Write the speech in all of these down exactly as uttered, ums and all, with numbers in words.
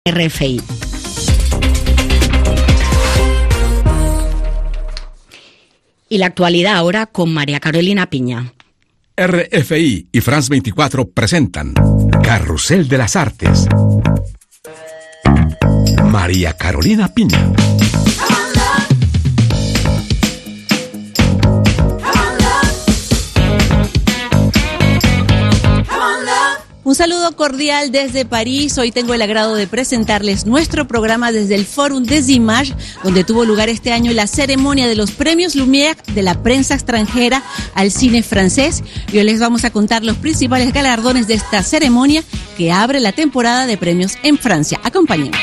R F I. Y la actualidad ahora con María Carolina Piña. R F I y France veinticuatro presentan Carrusel de las Artes. María Carolina Piña. Un saludo cordial desde París. Hoy tengo el agrado de presentarles nuestro programa desde el Forum des Images, donde tuvo lugar este año la ceremonia de los premios Lumière de la prensa extranjera al cine francés. Y hoy les vamos a contar los principales galardones de esta ceremonia que abre la temporada de premios en Francia. Acompáñenme.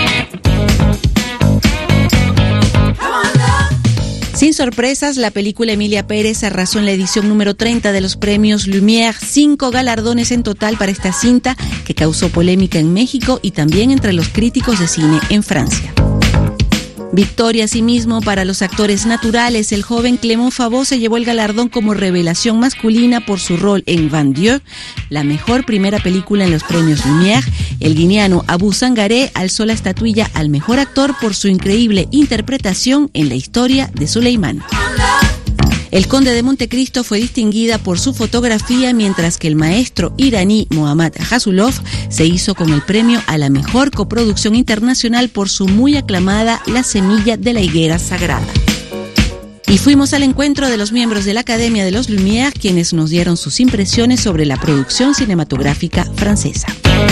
Sin sorpresas, la película Emilia Pérez arrasó en la edición número treinta de los premios Lumière, cinco galardones en total para esta cinta que causó polémica en México y también entre los críticos de cine en Francia. Victoria asimismo para los actores naturales. El joven Clément Favot se llevó el galardón como revelación masculina por su rol en Vendieu, la mejor primera película en los premios Lumière. El guineano Abou Sangaré alzó la estatuilla al mejor actor por su increíble interpretación en la historia de Suleimán. El Conde de Montecristo fue distinguida por su fotografía, mientras que el maestro iraní Mohammad Rasulov se hizo con el premio a la mejor coproducción internacional por su muy aclamada La semilla de la higuera sagrada. Y fuimos al encuentro de los miembros de la Academia de los Lumière, quienes nos dieron sus impresiones sobre la producción cinematográfica francesa.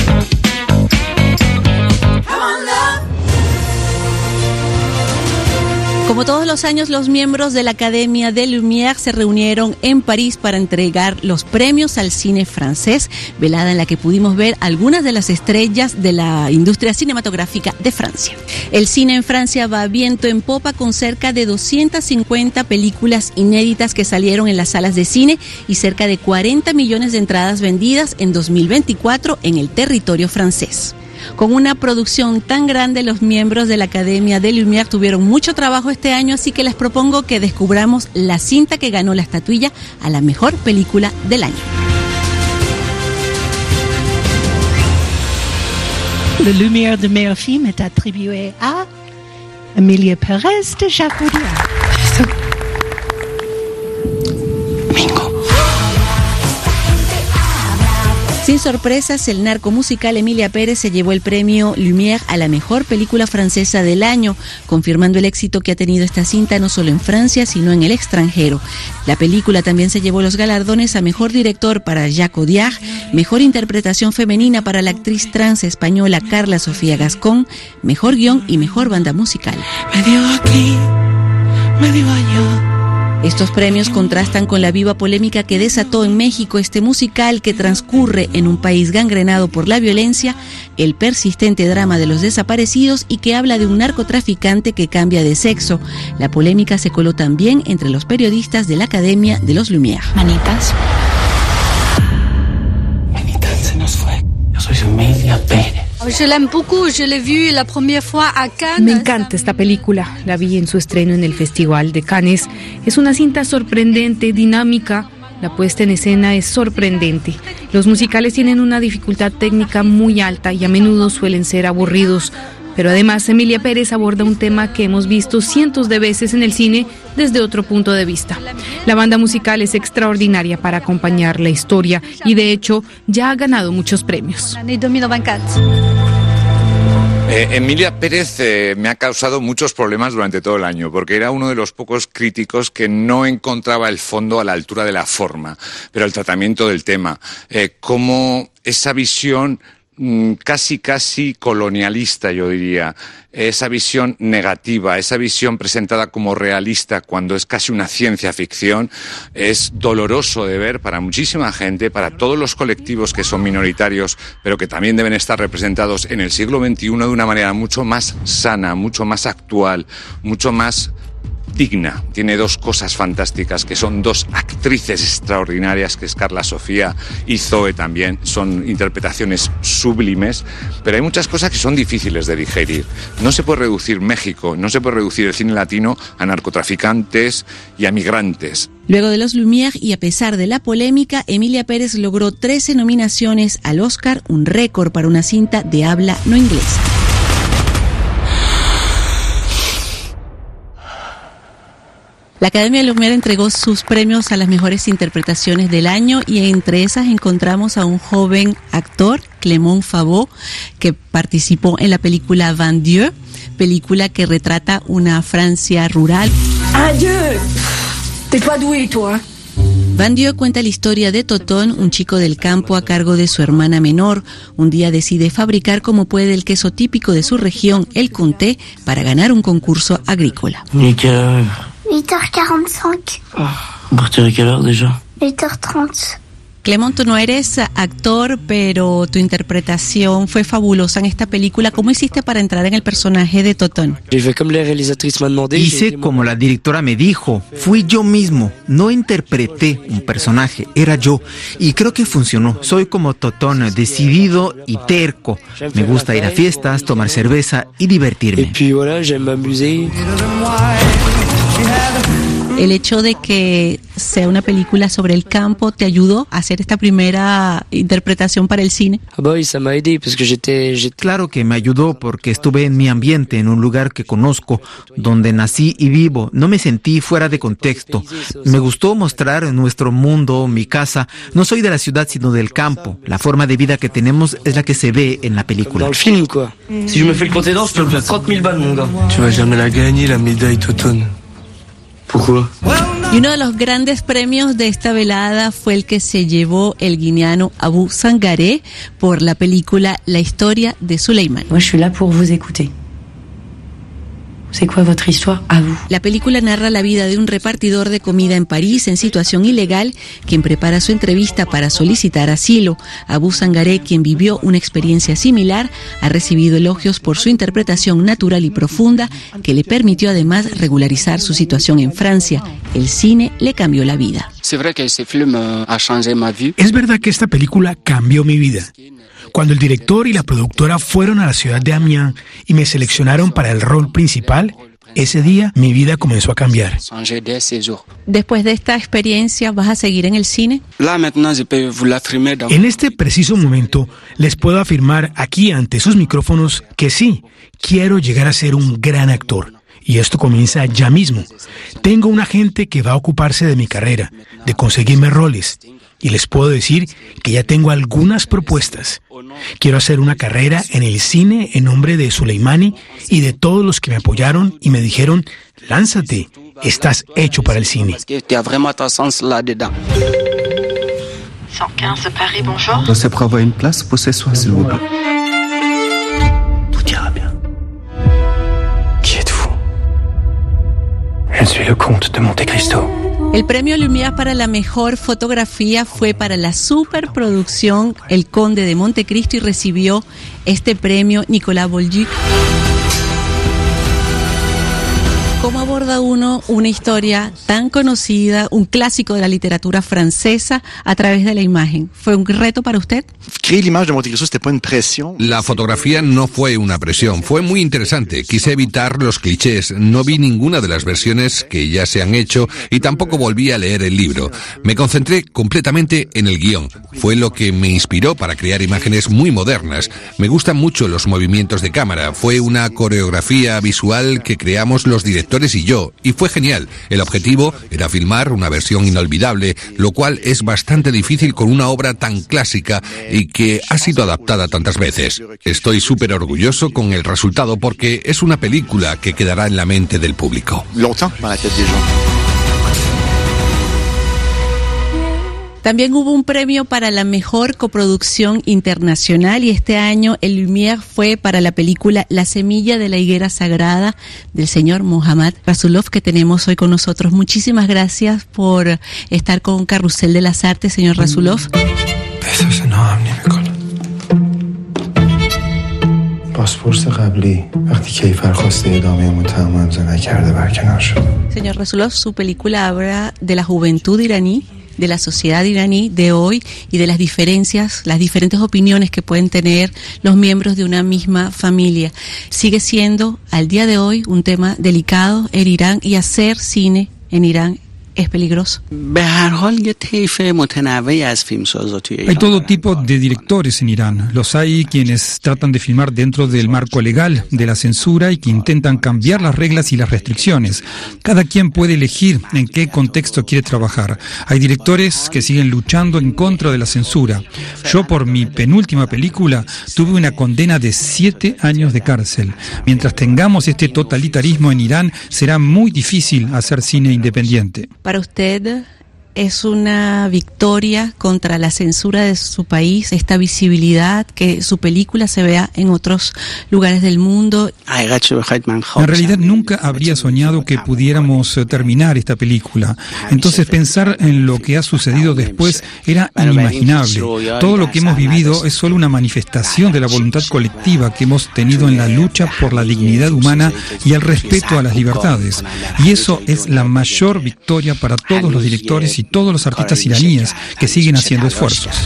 Como todos los años, los miembros de la Academia de Lumière se reunieron en París para entregar los premios al cine francés, velada en la que pudimos ver algunas de las estrellas de la industria cinematográfica de Francia. El cine en Francia va viento en popa, con cerca de doscientas cincuenta películas inéditas que salieron en las salas de cine y cerca de cuarenta millones de entradas vendidas en dos mil veinticuatro en el territorio francés. Con una producción tan grande, los miembros de la Academia de Lumière tuvieron mucho trabajo este año, así que les propongo que descubramos la cinta que ganó la estatuilla a la mejor película del año. Le Lumière de meilleur film est attribué à Emilia Pérez de Jacques Audiard. Sin sorpresas, el narco musical Emilia Pérez se llevó el premio Lumière a la mejor película francesa del año, confirmando el éxito que ha tenido esta cinta no solo en Francia, sino en el extranjero. La película también se llevó los galardones a mejor director para Jacques Audiard, mejor interpretación femenina para la actriz trans española Carla Sofía Gascón, mejor guión y mejor banda musical. Me digo aquí, me digo allá. Estos premios contrastan con la viva polémica que desató en México este musical que transcurre en un país gangrenado por la violencia, el persistente drama de los desaparecidos y que habla de un narcotraficante que cambia de sexo. La polémica se coló también entre los periodistas de la Academia de los Lumière. Manitas. Manitas se nos fue. Yo soy Emilia Pérez. Je l'aime beaucoup, je l'ai vue la première fois à Cannes. Me encanta esta película, la vi en su estreno en el Festival de Cannes. Es una cinta sorprendente, dinámica, la puesta en escena es sorprendente. Los musicales tienen una dificultad técnica muy alta y a menudo suelen ser aburridos. Pero además, Emilia Pérez aborda un tema que hemos visto cientos de veces en el cine desde otro punto de vista. La banda musical es extraordinaria para acompañar la historia y, de hecho, ya ha ganado muchos premios. Eh, Emilia Pérez eh, me ha causado muchos problemas durante todo el año, porque era uno de los pocos críticos que no encontraba el fondo a la altura de la forma, pero el tratamiento del tema, eh, cómo esa visión casi casi colonialista, yo diría, esa visión negativa, esa visión presentada como realista cuando es casi una ciencia ficción, es doloroso de ver para muchísima gente, para todos los colectivos que son minoritarios, pero que también deben estar representados en el siglo veintiuno de una manera mucho más sana, mucho más actual, mucho más digna. Tiene dos cosas fantásticas, que son dos actrices extraordinarias, que es Carla Sofía y Zoe también. Son interpretaciones sublimes, pero hay muchas cosas que son difíciles de digerir. No se puede reducir México, no se puede reducir el cine latino a narcotraficantes y a migrantes. Luego de los Lumière y a pesar de la polémica, Emilia Pérez logró trece nominaciones al Oscar, un récord para una cinta de habla no inglesa. La Academia Lumière entregó sus premios a las mejores interpretaciones del año y entre esas encontramos a un joven actor, Clément Favot, que participó en la película Vingt Dieu, película que retrata una Francia rural. Adieu. T'es pas doué, toi. Vingt Dieu cuenta la historia de Toton, un chico del campo a cargo de su hermana menor. Un día decide fabricar como puede el queso típico de su región, el comté, para ganar un concurso agrícola. huit heures quarante-cinq. À partir de quelle heure déjà? huit heures trente. Clément, tú no eres actor, pero tu interpretación fue fabulosa en esta película. ¿Cómo hiciste para entrar en el personaje de Toton? Hice como la directora me dijo. Fui yo mismo. No interpreté un personaje, era yo. Y creo que funcionó. Soy como Toton, decidido y terco. Me gusta ir a fiestas, tomar cerveza y divertirme. El hecho de que sea una película sobre el campo te ayudó a hacer esta primera interpretación para el cine. Claro que me ayudó porque estuve en mi ambiente, en un lugar que conozco, donde nací y vivo. No me sentí fuera de contexto. Me gustó mostrar nuestro mundo, mi casa. No soy de la ciudad sino del campo. La forma de vida que tenemos es la que se ve en la película. Si je me fais le compte d'or, je peux me faire trente mille balles, mon gars. Tu vas jamais la gagner, la médaille Toton. Y uno de los grandes premios de esta velada fue el que se llevó el guineano Abou Sangaré por la película La historia de Suleiman. Moi, je suis là pour vous écouter. C'est quoi votre histoire à vous? La película narra la vida de un repartidor de comida en París en situación ilegal, quien prepara su entrevista para solicitar asilo. Abou Sangaré, quien vivió una experiencia similar, ha recibido elogios por su interpretación natural y profunda, que le permitió además regularizar su situación en Francia. El cine le cambió la vida. Es verdad que esta película cambió mi vida. Cuando el director y la productora fueron a la ciudad de Amiens y me seleccionaron para el rol principal, ese día mi vida comenzó a cambiar. Después de esta experiencia, ¿vas a seguir en el cine? En este preciso momento, les puedo afirmar aquí ante esos micrófonos que sí, quiero llegar a ser un gran actor. Y esto comienza ya mismo. Tengo un agente que va a ocuparse de mi carrera, de conseguirme roles. Y les puedo decir que ya tengo algunas propuestas. Quiero hacer una carrera en el cine en nombre de Suleimani y de todos los que me apoyaron y me dijeron, lánzate, estás hecho para el cine. cent quinze Paris, bonjour. No se prévoit une place pour ce soir, s'il vous plaît. Tout ira bien. Qui êtes-vous? Je suis le comte de Monte Cristo. El premio Lumière para la mejor fotografía fue para la superproducción El Conde de Montecristo y recibió este premio Nicolas Bolduc. ¿Cómo aborda uno una historia tan conocida, un clásico de la literatura francesa, a través de la imagen? ¿Fue un reto para usted? La fotografía no fue una presión, fue muy interesante. Quise evitar los clichés, no vi ninguna de las versiones que ya se han hecho y tampoco volví a leer el libro. Me concentré completamente en el guión. Fue lo que me inspiró para crear imágenes muy modernas. Me gustan mucho los movimientos de cámara. Fue una coreografía visual que creamos los directores y yo, y fue genial. El objetivo era filmar una versión inolvidable, lo cual es bastante difícil con una obra tan clásica y que ha sido adaptada tantas veces. Estoy súper orgulloso con el resultado porque es una película que quedará en la mente del público. También hubo un premio para la mejor coproducción internacional y este año el Lumière fue para la película La semilla de la higuera sagrada del señor Mohamed Rasulov, que tenemos hoy con nosotros. Muchísimas gracias por estar con Carrusel de las Artes, señor Rasulov. Señor Rasulov, su película habla de la juventud iraní, de la sociedad iraní de hoy y de las diferencias, las diferentes opiniones que pueden tener los miembros de una misma familia. Sigue siendo al día de hoy un tema delicado en Irán y hacer cine en Irán es peligroso. Hay todo tipo de directores en Irán. Los hay quienes tratan de filmar dentro del marco legal de la censura y que intentan cambiar las reglas y las restricciones. Cada quien puede elegir en qué contexto quiere trabajar. Hay directores que siguen luchando en contra de la censura. Yo, por mi penúltima película, tuve una condena de siete años de cárcel. Mientras tengamos este totalitarismo en Irán, será muy difícil hacer cine independiente. Para usted, ¿es una victoria contra la censura de su país, esta visibilidad, que su película se vea en otros lugares del mundo? En realidad nunca habría soñado que pudiéramos terminar esta película. Entonces pensar en lo que ha sucedido después era inimaginable. Todo lo que hemos vivido es solo una manifestación de la voluntad colectiva que hemos tenido en la lucha por la dignidad humana y el respeto a las libertades. Y eso es la mayor victoria para todos los directores y todos los artistas iraníes que siguen haciendo esfuerzos.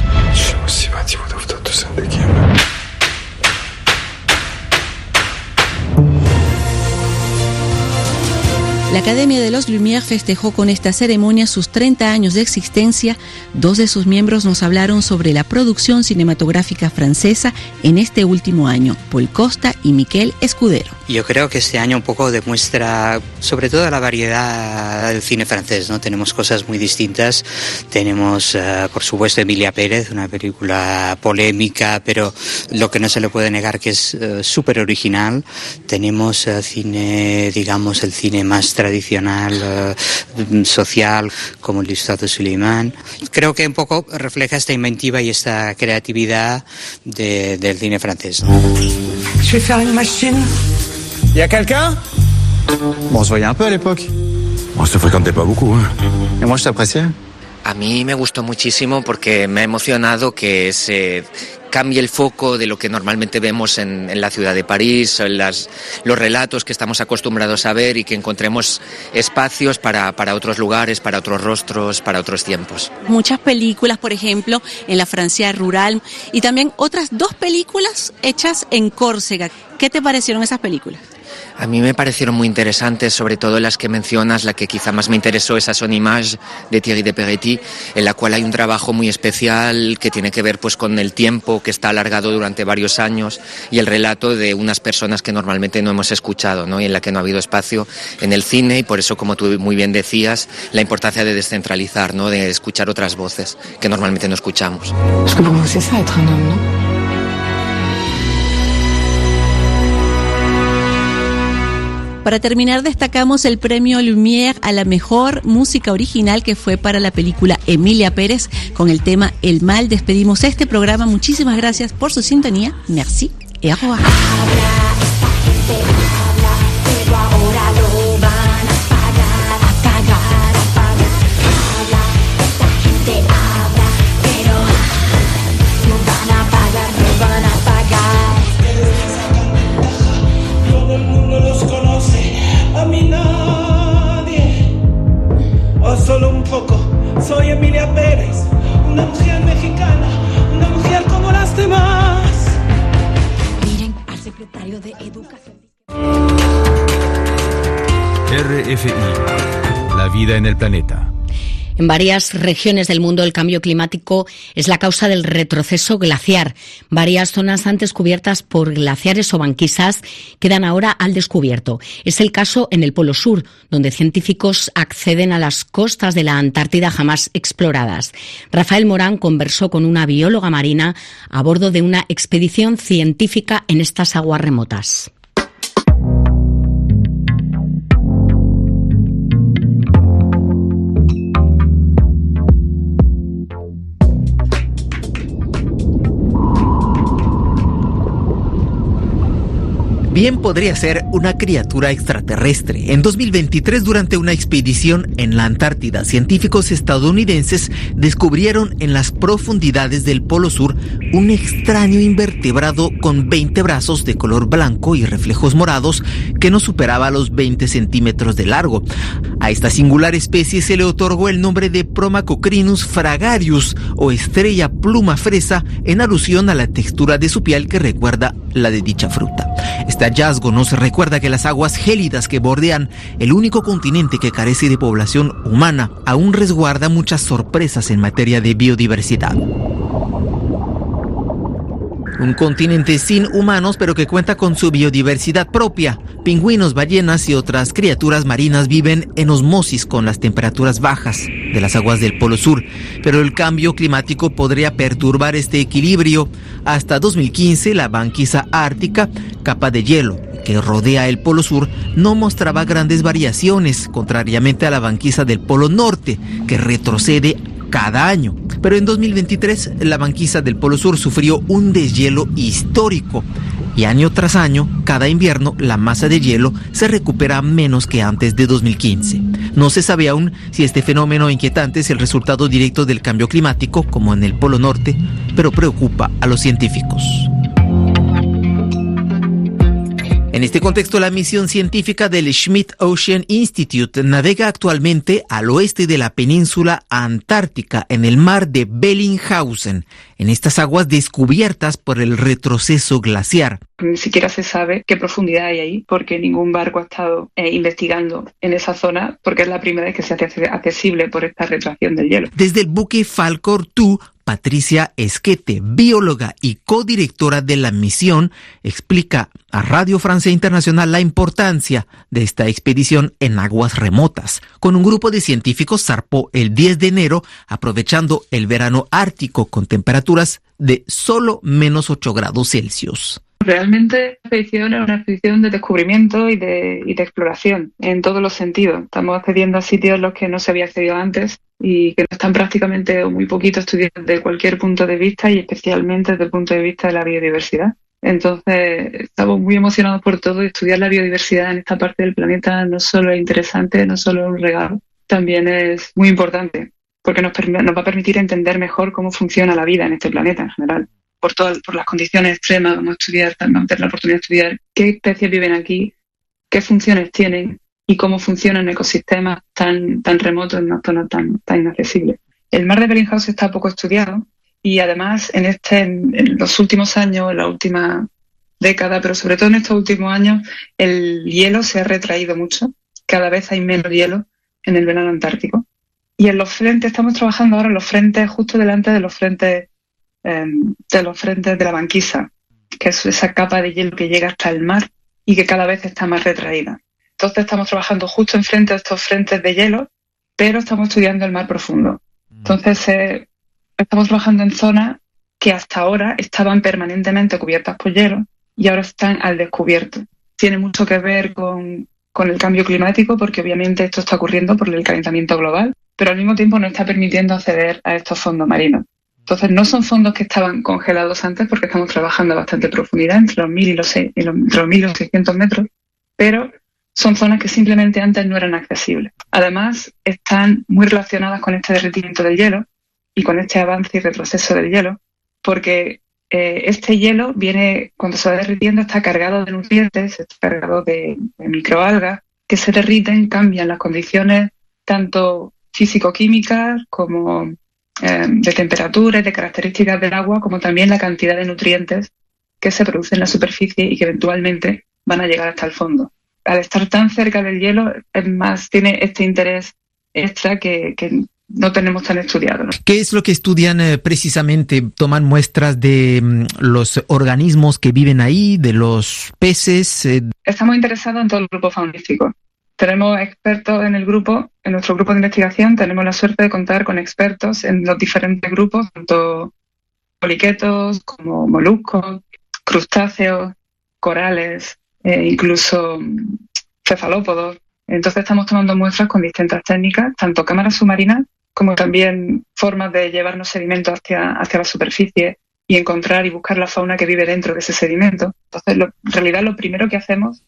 La Academia de los Lumière festejó con esta ceremonia sus treinta años de existencia. Dos de sus miembros nos hablaron sobre la producción cinematográfica francesa en este último año, Paul Costa y Miquel Escudero. Yo creo que este año un poco demuestra sobre todo la variedad del cine francés, ¿no? Tenemos cosas muy distintas. Tenemos, uh, por supuesto, Emilia Pérez, una película polémica, pero lo que no se le puede negar que es uh, súper original. Tenemos uh, cine, digamos, el cine más tradicional, uh, social, como el listado de Suleiman. Creo que un poco refleja esta inventiva y esta creatividad de, del cine francés, ¿no? Je vais faire une machine. Y a quelqu'un? Bon, on se voyait un peu à l'époque. On se fréquentait pas beaucoup, hein. Et moi, je t'appréciais. A mí me gustó muchísimo porque me ha emocionado que se cambie el foco de lo que normalmente vemos en, en la ciudad de París, en las, los relatos que estamos acostumbrados a ver y que encontremos espacios para, para otros lugares, para otros rostros, para otros tiempos. Muchas películas, por ejemplo, en la Francia rural y también otras dos películas hechas en Córcega. ¿Qué te parecieron esas películas? A mí me parecieron muy interesantes, sobre todo las que mencionas. La que quizá más me interesó es Son Image, de Thierry de Peretti, en la cual hay un trabajo muy especial que tiene que ver pues con el tiempo que está alargado durante varios años y el relato de unas personas que normalmente no hemos escuchado, ¿no? Y en la que no ha habido espacio en el cine, y por eso, como tú muy bien decías, la importancia de descentralizar, ¿no? De escuchar otras voces que normalmente no escuchamos. Es que pour vous c'est ça être un homme, ¿no? Para terminar, destacamos el premio Lumière a la mejor música original, que fue para la película Emilia Pérez, con el tema El Mal. Despedimos este programa. Muchísimas gracias por su sintonía. Merci et au revoir. Solo un poco, soy Emilia Pérez, una mujer mexicana, una mujer como las demás. Miren al secretario de Educación. R F I, la vida en el planeta. En varias regiones del mundo el cambio climático es la causa del retroceso glaciar. Varias zonas antes cubiertas por glaciares o banquisas quedan ahora al descubierto. Es el caso en el Polo Sur, donde científicos acceden a las costas de la Antártida jamás exploradas. Rafael Morán conversó con una bióloga marina a bordo de una expedición científica en estas aguas remotas. Bien podría ser una criatura extraterrestre. En dos mil veintitrés, durante una expedición en la Antártida, científicos estadounidenses descubrieron en las profundidades del Polo Sur un extraño invertebrado con veinte brazos de color blanco y reflejos morados que no superaba los veinte centímetros de largo. A esta singular especie se le otorgó el nombre de Promacocrinus fragarius, o estrella pluma fresa, en alusión a la textura de su piel que recuerda la de dicha fruta. Este Este hallazgo nos recuerda que las aguas gélidas que bordean el único continente que carece de población humana aún resguarda muchas sorpresas en materia de biodiversidad. Un continente sin humanos, pero que cuenta con su biodiversidad propia. Pingüinos, ballenas y otras criaturas marinas viven en osmosis con las temperaturas bajas de las aguas del Polo Sur, pero el cambio climático podría perturbar este equilibrio. Hasta dos mil quince, la banquisa ártica, capa de hielo que rodea el Polo Sur, no mostraba grandes variaciones, contrariamente a la banquisa del Polo Norte, que retrocede cada año. Pero en dos mil veintitrés la banquisa del Polo Sur sufrió un deshielo histórico y año tras año, cada invierno, la masa de hielo se recupera menos que antes de dos mil quince. No se sabe aún si este fenómeno inquietante es el resultado directo del cambio climático, como en el Polo Norte, pero preocupa a los científicos. En este contexto, la misión científica del Schmidt Ocean Institute navega actualmente al oeste de la península antártica, en el mar de Bellinghausen, en estas aguas descubiertas por el retroceso glaciar. Ni siquiera se sabe qué profundidad hay ahí, porque ningún barco ha estado eh, investigando en esa zona, porque es la primera vez que se hace accesible por esta retracción del hielo. Desde el buque Falcor dos, Patricia Esquete, bióloga y codirectora de la misión, explica a Radio Francia Internacional la importancia de esta expedición en aguas remotas. Con un grupo de científicos zarpó el diez de enero, aprovechando el verano ártico con temperaturas de solo menos ocho grados Celsius. Realmente la expedición es una expedición de descubrimiento y de, y de exploración en todos los sentidos. Estamos accediendo a sitios en los que no se había accedido antes y que están prácticamente muy poquito estudiados desde cualquier punto de vista y especialmente desde el punto de vista de la biodiversidad. Entonces estamos muy emocionados por todo y estudiar la biodiversidad en esta parte del planeta no solo es interesante, no solo es un regalo, también es muy importante porque nos, nos va a permitir entender mejor cómo funciona la vida en este planeta en general. Por todas por las condiciones extremas, vamos a estudiar, vamos a tener la oportunidad de estudiar qué especies viven aquí, qué funciones tienen y cómo funcionan ecosistemas tan, tan remotos en una zona tan, tan inaccesible. El mar de Bellinghausen está poco estudiado y además en, este, en, en los últimos años, en la última década, pero sobre todo en estos últimos años, el hielo se ha retraído mucho. Cada vez hay menos hielo en el verano antártico. Y en los frentes, estamos trabajando ahora en los frentes, justo delante de los frentes de los frentes de la banquisa, que es esa capa de hielo que llega hasta el mar y que cada vez está más retraída. Entonces estamos trabajando justo enfrente de estos frentes de hielo, pero estamos estudiando el mar profundo. Entonces eh, estamos trabajando en zonas que hasta ahora estaban permanentemente cubiertas por hielo y ahora están al descubierto. Tiene mucho que ver con, con el cambio climático, porque obviamente esto está ocurriendo por el calentamiento global, pero al mismo tiempo nos está permitiendo acceder a estos fondos marinos. Entonces, no son fondos que estaban congelados antes porque estamos trabajando a bastante profundidad, entre los mil y los, seis, entre los mil y los seiscientos metros, pero son zonas que simplemente antes no eran accesibles. Además, están muy relacionadas con este derretimiento del hielo y con este avance y retroceso del hielo, porque eh, este hielo viene, cuando se va derritiendo, está cargado de nutrientes, está cargado de, de microalgas que se derriten, cambian las condiciones tanto físico-químicas como de temperaturas, de características del agua, como también la cantidad de nutrientes que se producen en la superficie y que eventualmente van a llegar hasta el fondo. Al estar tan cerca del hielo, es más, tiene este interés extra que, que no tenemos tan estudiado, ¿no? ¿Qué es lo que estudian eh, precisamente? ¿Toman muestras de mm, los organismos que viven ahí, de los peces? Eh... Estamos interesados en todo el grupo faunístico. Tenemos expertos en el grupo, en nuestro grupo de investigación, tenemos la suerte de contar con expertos en los diferentes grupos, tanto poliquetos como moluscos, crustáceos, corales, eh, incluso cefalópodos. Entonces estamos tomando muestras con distintas técnicas, tanto cámaras submarinas como también formas de llevarnos sedimentos hacia, hacia la superficie y encontrar y buscar la fauna que vive dentro de ese sedimento. Entonces, lo, en realidad, lo primero que hacemos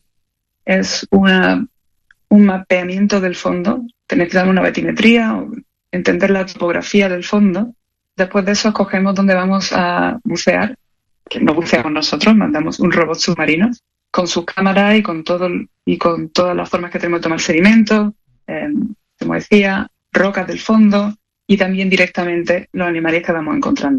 es una... un mapeamiento del fondo, necesitamos una batimetría, o entender la topografía del fondo. Después de eso escogemos dónde vamos a bucear, que no buceamos nosotros, mandamos un robot submarino con sus cámaras y con todo y con todas las formas que tenemos de tomar sedimentos, eh, como decía, rocas del fondo y también directamente los animales que vamos encontrando.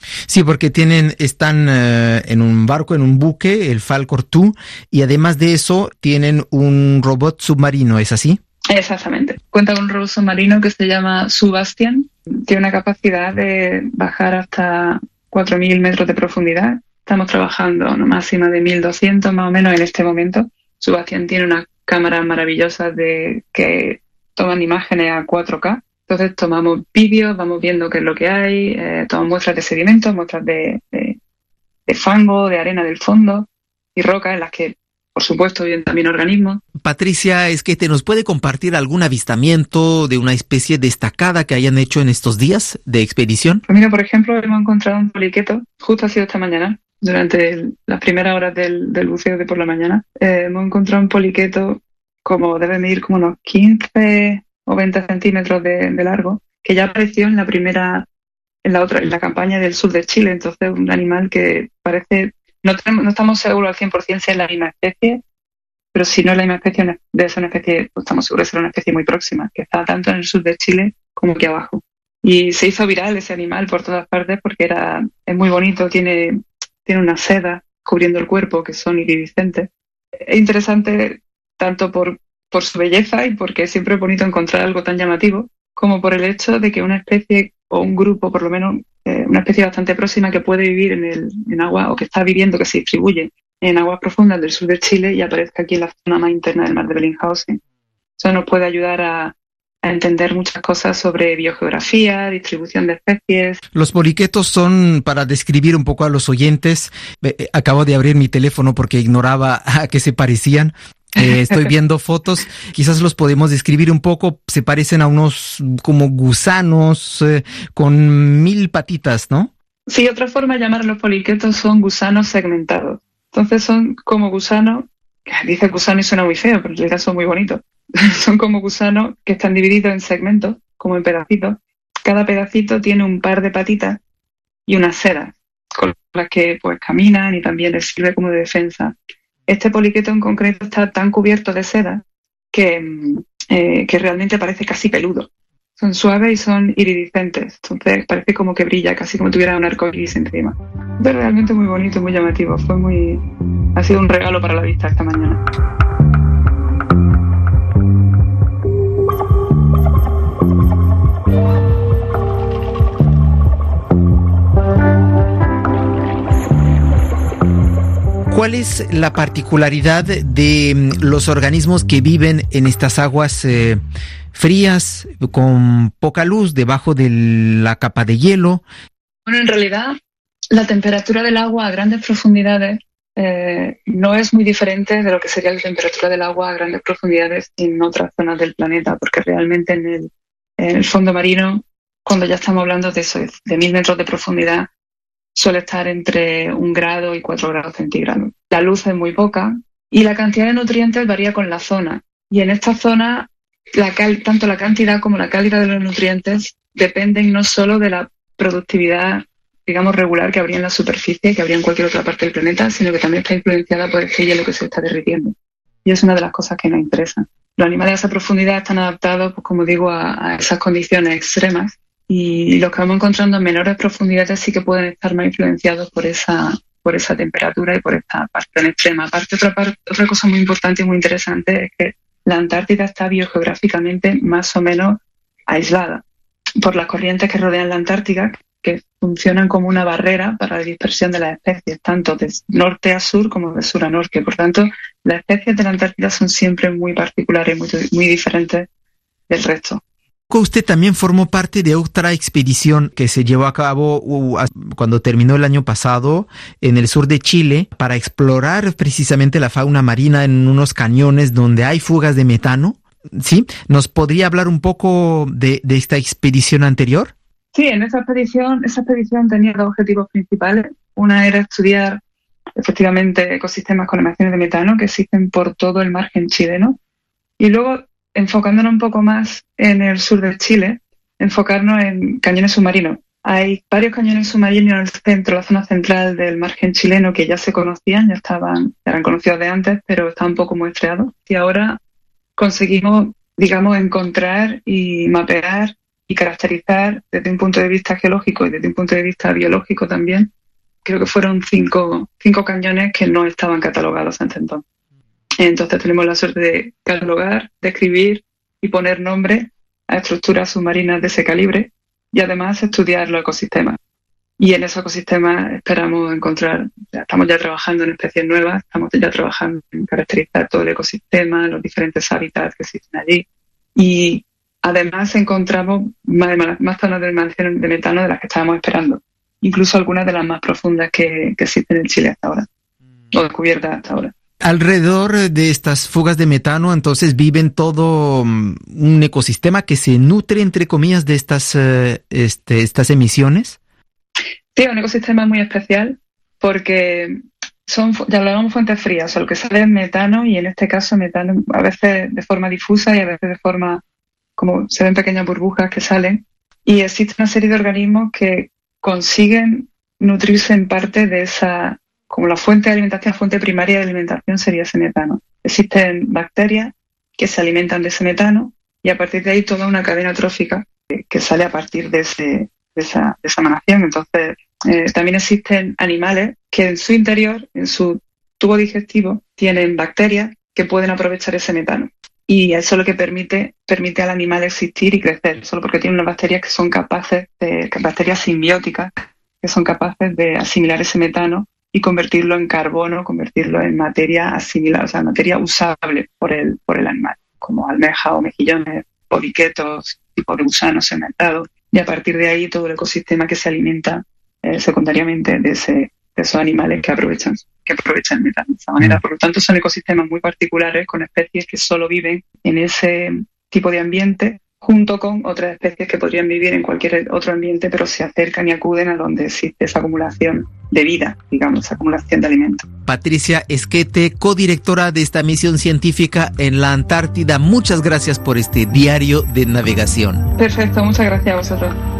Sí, porque tienen, están uh, en un barco, en un buque, el Falcor dos, y además de eso tienen un robot submarino, ¿es así? Exactamente. Cuenta con un robot submarino que se llama Subastian. Tiene una capacidad de bajar hasta cuatro mil metros de profundidad. Estamos trabajando a una máxima de mil doscientos más o menos en este momento. Subastian tiene unas cámaras maravillosas de que toman imágenes a cuatro K. Entonces tomamos vídeos, vamos viendo qué es lo que hay, eh, tomamos muestras de sedimentos, muestras de, de, de fango, de arena del fondo y rocas en las que, por supuesto, viven también organismos. Patricia, ¿es que te nos puede compartir algún avistamiento de una especie destacada que hayan hecho en estos días de expedición? Pues mira, por ejemplo, hemos encontrado un poliqueto, justo ha sido esta mañana, durante el, las primeras horas del, del buceo de por la mañana. Eh, hemos encontrado un poliqueto como debe medir como unos quince o veinte centímetros de, de largo, que ya apareció en la primera, en la otra, en la campaña del sur de Chile. Entonces, un animal que parece, no tenemos, no estamos seguros al cien por ciento si es la misma especie, pero si no es la misma especie, debe ser una especie, pues estamos seguros de ser una especie muy próxima, que está tanto en el sur de Chile como aquí abajo. Y se hizo viral ese animal por todas partes porque era, es muy bonito, tiene, tiene unas sedas cubriendo el cuerpo que son iridiscentes. Es interesante tanto por por su belleza y porque siempre es bonito encontrar algo tan llamativo, como por el hecho de que una especie o un grupo, por lo menos eh, una especie bastante próxima que puede vivir en, el, en agua o que está viviendo, que se distribuye en aguas profundas del sur de Chile y aparezca aquí en la zona más interna del mar de Bellinghausen. Eso nos puede ayudar a, a entender muchas cosas sobre biogeografía, distribución de especies. Los poliquetos son, para describir un poco a los oyentes, eh, acabo de abrir mi teléfono porque ignoraba a qué se parecían. Eh, estoy viendo fotos, quizás los podemos describir un poco, se parecen a unos como gusanos eh, con mil patitas, ¿no? Sí, otra forma de llamar a los poliquetos son gusanos segmentados. Entonces son como gusanos, dice gusano y suena muy feo, pero en realidad son muy bonitos. Son como gusanos que están divididos en segmentos, como en pedacitos. Cada pedacito tiene un par de patitas y unas sedas, con las que pues caminan y también les sirve como de defensa. Este poliqueto en concreto está tan cubierto de seda que, eh, que realmente parece casi peludo. Son suaves y son iridiscentes, entonces parece como que brilla, casi como tuviera un arco iris encima. Es realmente muy bonito, muy llamativo. Fue muy, ha sido un regalo para la vista esta mañana. ¿Cuál es la particularidad de los organismos que viven en estas aguas eh, frías, con poca luz, debajo de la capa de hielo? Bueno, en realidad, la temperatura del agua a grandes profundidades eh, no es muy diferente de lo que sería la temperatura del agua a grandes profundidades en otras zonas del planeta, porque realmente en el, en el fondo marino, cuando ya estamos hablando de eso, de mil metros de profundidad, suele estar entre un grado y cuatro grados centígrados. La luz es muy poca y la cantidad de nutrientes varía con la zona. Y en esta zona, la cal- tanto la cantidad como la calidad de los nutrientes dependen no solo de la productividad, digamos, regular que habría en la superficie, que habría en cualquier otra parte del planeta, sino que también está influenciada por este hielo que se está derritiendo. Y es una de las cosas que nos interesan. Los animales a esa profundidad están adaptados, pues como digo, a, a esas condiciones extremas. Y los que vamos encontrando en menores profundidades sí que pueden estar más influenciados por esa por esa temperatura y por esta parte tan extrema. Aparte, otra, parte, otra cosa muy importante y muy interesante es que la Antártida está biogeográficamente más o menos aislada por las corrientes que rodean la Antártida, que funcionan como una barrera para la dispersión de las especies, tanto de norte a sur como de sur a norte. Por tanto, las especies de la Antártida son siempre muy particulares, muy, muy diferentes del resto. Usted también formó parte de otra expedición que se llevó a cabo uh, cuando terminó el año pasado en el sur de Chile para explorar precisamente la fauna marina en unos cañones donde hay fugas de metano. ¿Sí? ¿Nos podría hablar un poco de, de esta expedición anterior? Sí, en esa expedición, esa expedición tenía dos objetivos principales. Una era estudiar efectivamente ecosistemas con emisiones de metano que existen por todo el margen chileno. Y luego, enfocándonos un poco más en el sur de Chile, enfocarnos en cañones submarinos. Hay varios cañones submarinos en el centro, la zona central del margen chileno, que ya se conocían, ya estaban, ya eran conocidos de antes, pero estaban poco muestreados. Y ahora conseguimos, digamos, encontrar y mapear y caracterizar desde un punto de vista geológico y desde un punto de vista biológico también. Creo que fueron cinco, cinco cañones que no estaban catalogados hasta entonces. Entonces tenemos la suerte de catalogar, describir y poner nombre a estructuras submarinas de ese calibre y además estudiar los ecosistemas. Y en esos ecosistemas esperamos encontrar, ya estamos ya trabajando en especies nuevas, estamos ya trabajando en caracterizar todo el ecosistema, los diferentes hábitats que existen allí. Y además encontramos más, más zonas de almacenaje de metano de las que estábamos esperando. Incluso algunas de las más profundas que, que existen en Chile hasta ahora, o descubiertas hasta ahora. Alrededor de estas fugas de metano, entonces, viven todo um, un ecosistema que se nutre, entre comillas, de estas, uh, este, estas emisiones. Sí, un ecosistema muy especial porque son, ya lo llamamos fuentes frías, o sea, lo que sale es metano, y en este caso metano a veces de forma difusa y a veces de forma, como se ven pequeñas burbujas que salen, y existe una serie de organismos que consiguen nutrirse en parte de esa, como la fuente de alimentación, la fuente primaria de alimentación sería ese metano. Existen bacterias que se alimentan de ese metano y a partir de ahí toda una cadena trófica que, que sale a partir de, ese, de, esa, de esa emanación. Entonces, eh, también existen animales que en su interior, en su tubo digestivo, tienen bacterias que pueden aprovechar ese metano. Y eso es lo que permite, permite al animal existir y crecer, solo porque tiene unas bacterias que son capaces de, bacterias simbióticas, que son capaces de asimilar ese metano y convertirlo en carbono, convertirlo en materia asimilada, o sea, materia usable por el, por el animal, como almejas o mejillones, poliquetos, tipo de gusanos segmentados, y a partir de ahí todo el ecosistema que se alimenta eh, secundariamente de, ese, de esos animales que aprovechan, que aprovechan el metano de esa manera. Por lo tanto, son ecosistemas muy particulares con especies que solo viven en ese tipo de ambiente, junto con otras especies que podrían vivir en cualquier otro ambiente, pero se acercan y acuden a donde existe esa acumulación de vida, digamos, esa acumulación de alimentos. Patricia Esquete, codirectora de esta misión científica en la Antártida, muchas gracias por este diario de navegación. Perfecto, muchas gracias a vosotros.